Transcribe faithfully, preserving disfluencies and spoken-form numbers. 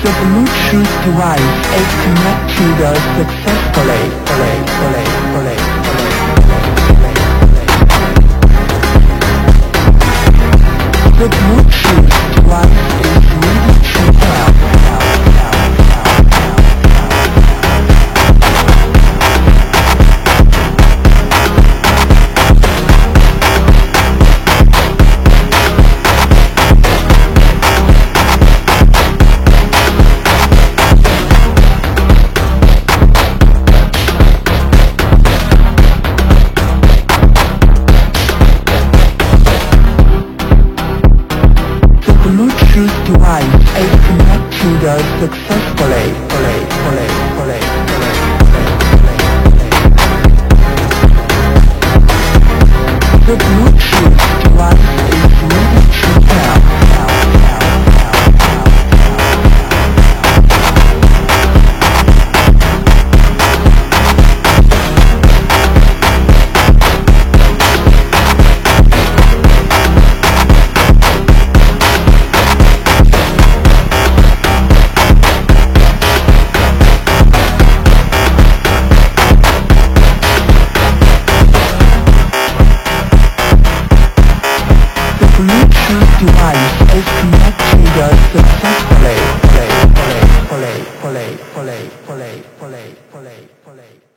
The Bluetooth device is connected successfully. Play, play, play, play, play, play. The Bluetooth device is ready to pair. Bluetooth device is connected successfully. Play, play, play, play, play, play, play. The Bluetooth device is ready to pair. Bluetooth device is connected successfully. Play, play, play, play, play, play, play, play, play.